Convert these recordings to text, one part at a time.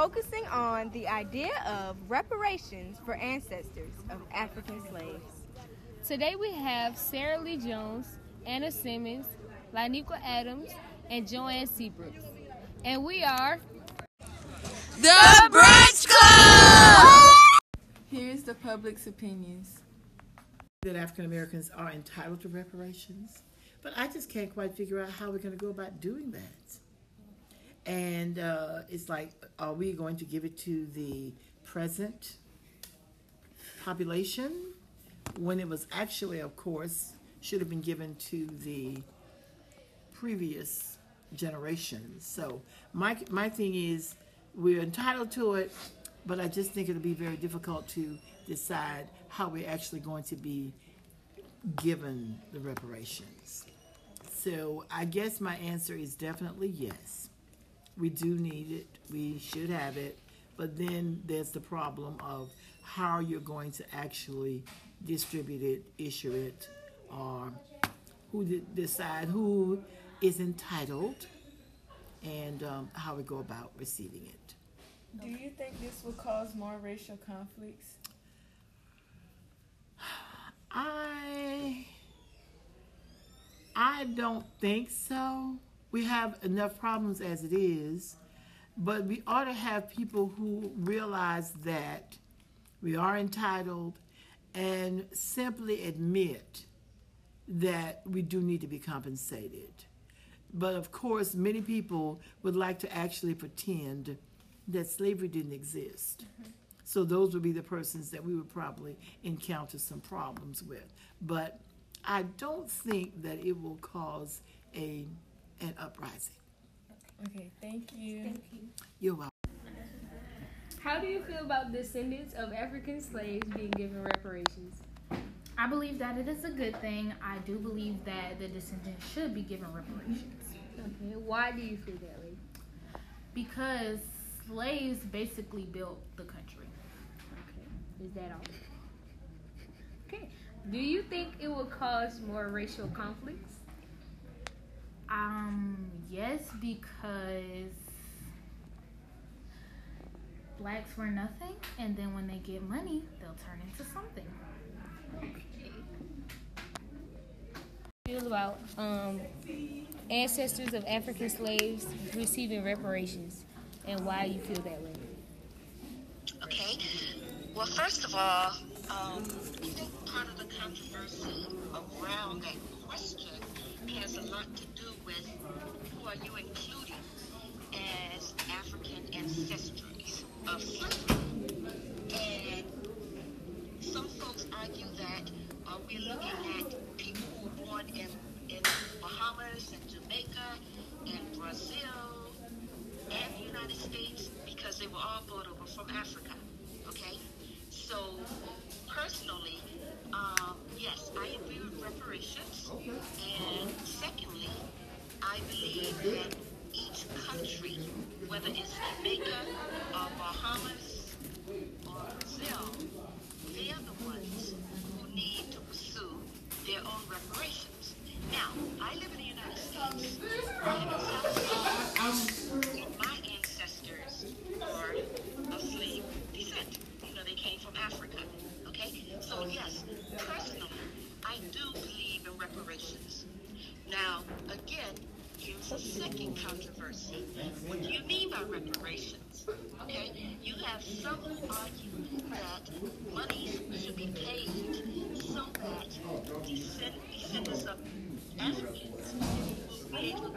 focusing on the idea of reparations for ancestors of African slaves. Today we have Sarah Lee Jones, Anna Simmons, Laniqua Adams, and Joanne Seabrooks. And we are The Brunch Club! Here's the public's opinions. That African Americans are entitled to reparations, but I just can't quite figure out how we're going to go about doing that. And it's like, are we going to give it to the present population when it was actually, of course, should have been given to the previous generations? So my thing is, we're entitled to it, but I just think it'll be very difficult to decide how we're actually going to be given the reparations. So I guess my answer is definitely yes. We do need it. We should have it. But then there's the problem of how you're going to actually distribute it, issue it, or who decide who is entitled, and how we go about receiving it. Do you think this will cause more racial conflicts? I don't think so. We have enough problems as it is, but we ought to have people who realize that we are entitled and simply admit that we do need to be compensated. But of course, many people would like to actually pretend that slavery didn't exist. So those would be the persons that we would probably encounter some problems with. But I don't think that it will cause an uprising. Okay, thank you. Thank you. You're welcome. How do you feel about descendants of African slaves being given reparations? I believe that it is a good thing. I do believe that the descendants should be given reparations. Okay, why do you feel that way? Because slaves basically built the country. Okay, is that all? Okay, do you think it will cause more racial conflicts? Yes, because blacks were nothing, and then when they get money, they'll turn into something. Feel about ancestors of African slaves receiving reparations, and why you feel that way? Okay. Well, first of all, I think part of the controversy around that question has a lot to do with who are you including as African ancestors of slavery. And some folks argue that we're looking at people who were born in Bahamas and Jamaica and Brazil and the United States because they were all brought over from Africa. Okay? So, personally, yes, I agree with reparations. And secondly, I believe that each country, whether it's Jamaica or Bahamas or Brazil, they are the ones who need to pursue their own reparations. Now, I live in the United States, and in South Sudan, my ancestors are of slave descent. You know, they came from Africa. Okay? So, yes, personally, I do believe in reparations. Now, again, here's a second controversy. What do you mean by reparations? Okay? You have some who argue that money should be paid so that descendants of Africans will be able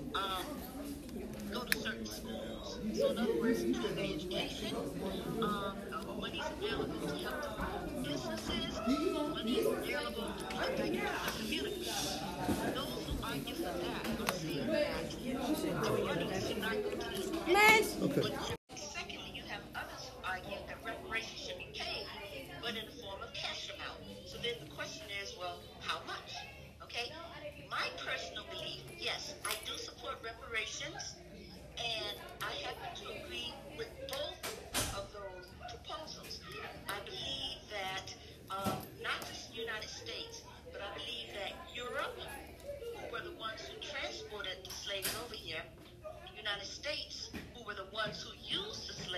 to go to certain schools. So in other words, through their education, money is available to help them run businesses, money is available to put back into the community. Those who argue for that are saying that the money should not go to these communities. Okay. Secondly, you have others who argue that reparations should be paid, but in the form of cash amount. So then the question is, well, how much? Okay? My personal belief, yes, I do support reparations, and I happen to agree with both of those proposals. I believe that not just the United States, but I believe that Europe, who were the ones who transported the slaves over here, the United States, who were the ones who used the slaves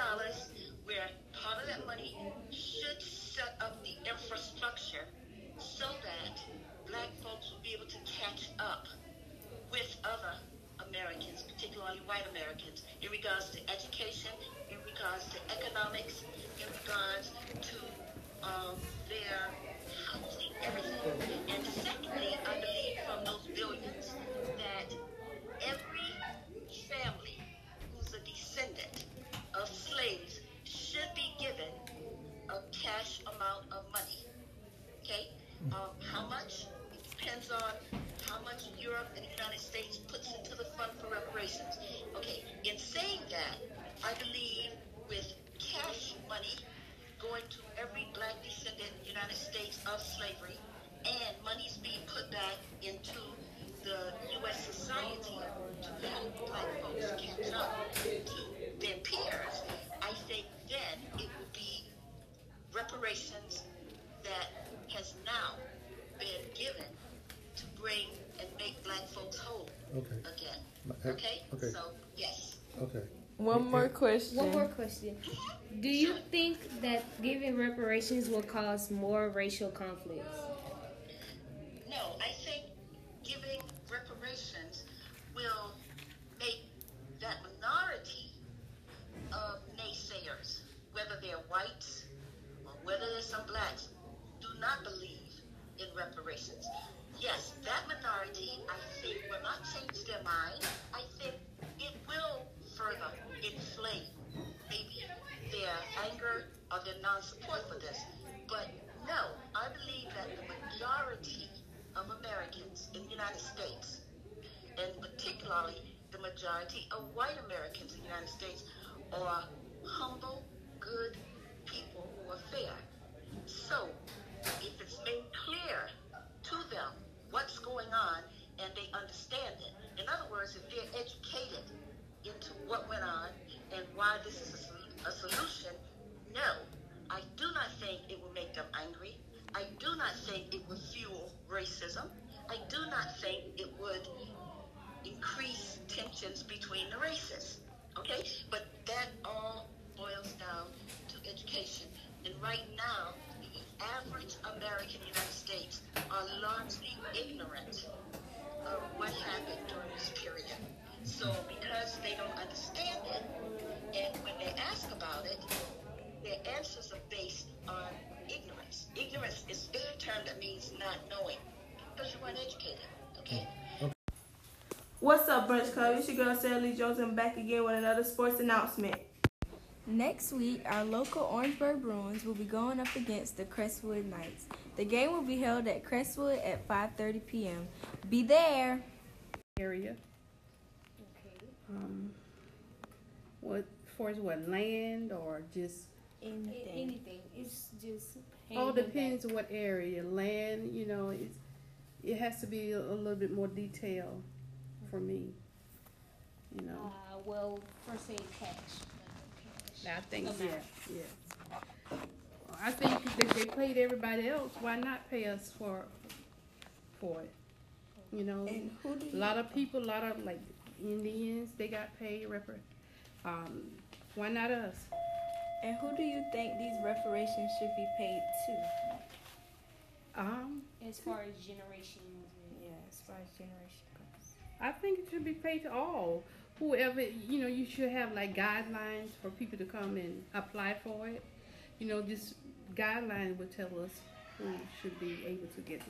where part of that money should set up the infrastructure so that black folks will be able to catch up with other Americans, particularly white Americans, in regards to education, in regards to economics, in regards to their housing, everything. And secondly, I believe from those billions that every family who's a descendant of slaves should be given a cash amount of money. Okay? How much? It depends on how much Europe and the United States puts into the fund for reparations. Okay, in saying that, I believe with cash money going to every black descendant in the United States of slavery and money's being put back into the U.S. society to help black folks catch up to their peers, I think then it would be reparations that has now been given to bring and make black folks whole again. Okay? So, yes. Okay. One more question. One more question. Do you think that giving reparations will cause more racial conflicts? No, I think giving reparations will make that minority of naysayers, whether they're whites or whether there's some blacks, do not believe in reparations. Yes, that minority, I think, will not change their mind. I think it will further inflame maybe their anger or their non-support for this. But no, I believe that the majority of Americans in the United States, and particularly the majority of white Americans in the United States, are humble, good people who are fair. So, if it's made clear to them what's going on and they understand it, in other words, if they're educated into what went on and why this is a solution, no, I do not think it will make them angry. I do not think it would fuel racism. I do not think it would increase tensions between the races. Okay? But that all boils down to education. And right now, the average American in the United States are largely ignorant of what happened during this period. So because they don't understand it, and when they ask about it, their answers are based on ignorance. Ignorance is a term that means not knowing, because you weren't educated, okay? What's up, Brunch Club? It's your girl, Sarah Lee Jones, and back again with another sports announcement. Next week, our local Orangeburg Bruins will be going up against the Crestwood Knights. The game will be held at Crestwood at 5:30 p.m. Be there. Area. What for? What, land or just Anything. It's just all depends on what area. Land, you know, it has to be a little bit more detailed for me. You know. Well, for say cash. I think yeah. I think if they paid everybody else, why not pay us for it? You know, a lot of people, a lot of like Indians, they got paid. Why not us? And who do you think these reparations should be paid to? As far as generations. Yeah, as far as generation goes. I think it should be paid to all. Whoever, you know, you should have like guidelines for people to come and apply for it. You know, this guideline would tell us who should be able to get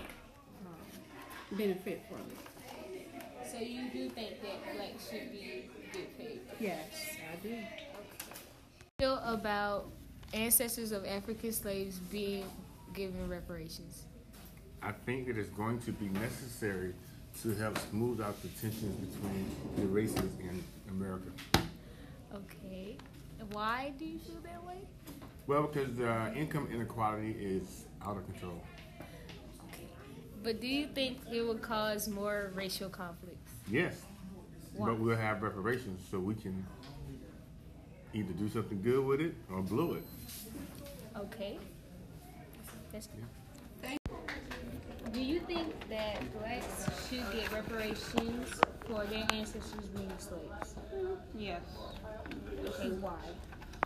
benefit from it. So you do think that blacks should get paid? Yes, I do. Feel about ancestors of African slaves being given reparations? I think it is going to be necessary to help smooth out the tensions between the races in America. Okay. Why do you feel that way? Well, because the income inequality is out of control. Okay. But do you think it would cause more racial conflicts? Yes. Why? But we'll have reparations so we can either do something good with it or blow it. Okay. That's good. Do you think that blacks should get reparations for their ancestors being slaves? Yes. Okay, why?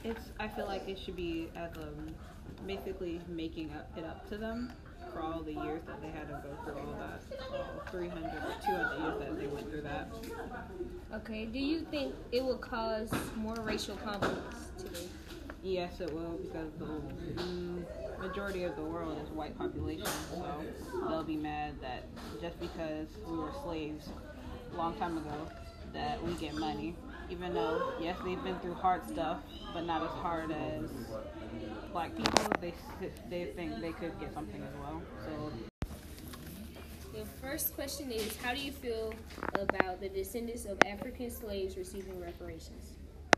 I feel like it should be as basically making it up to them for all the years that they had to go through all that, 300 or 200 years that they went through that. Okay, do you think it will cause more racial conflicts today? Yes, it will, because the majority of the world is white population, so they'll be mad that just because we were slaves a long time ago that we get money, even though, yes, they've been through hard stuff, but not as hard as black people. They think they could get something as well. So the first question is, how do you feel about the descendants of African slaves receiving reparations?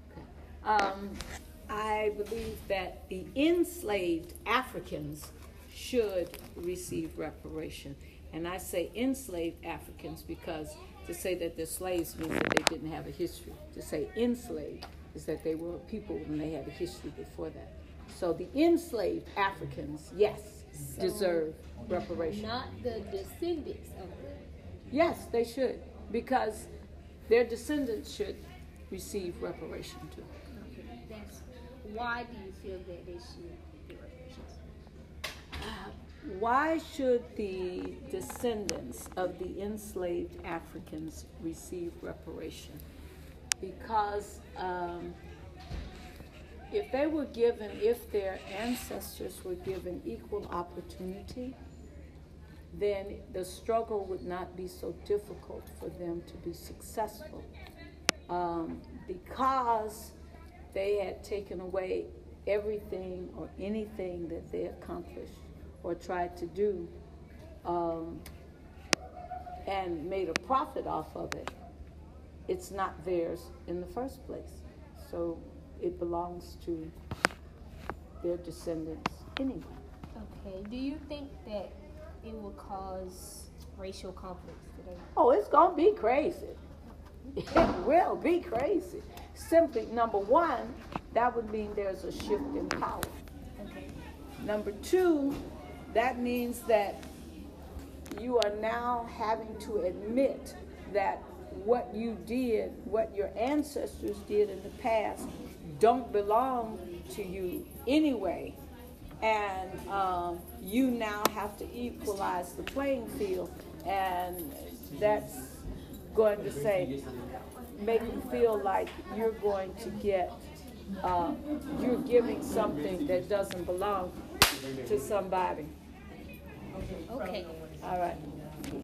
I believe that the enslaved Africans should receive reparation. And I say enslaved Africans because to say that they're slaves means that they didn't have a history. To say enslaved is that they were people and they had a history before that. So the enslaved Africans, yes, deserve reparation. Not the descendants of them. Yes, they should, because their descendants should receive reparation too. Why do you feel that they should get reparations? Why should the descendants of the enslaved Africans receive reparation? Because if their ancestors were given equal opportunity, then the struggle would not be so difficult for them to be successful. Because they had taken away everything or anything that they accomplished or tried to do and made a profit off of it, it's not theirs in the first place. So it belongs to their descendants anyway. Okay, do you think that it will cause racial conflicts today? Oh, it's going to be crazy. It will be crazy. Simply, number one, that would mean there's a shift in power. Okay. Number two, that means that you are now having to admit that what you did, what your ancestors did in the past, don't belong to you anyway. And you now have to equalize the playing field. And that's going to say, make them feel like you're going to get, you're giving something that doesn't belong to somebody. Okay. All right.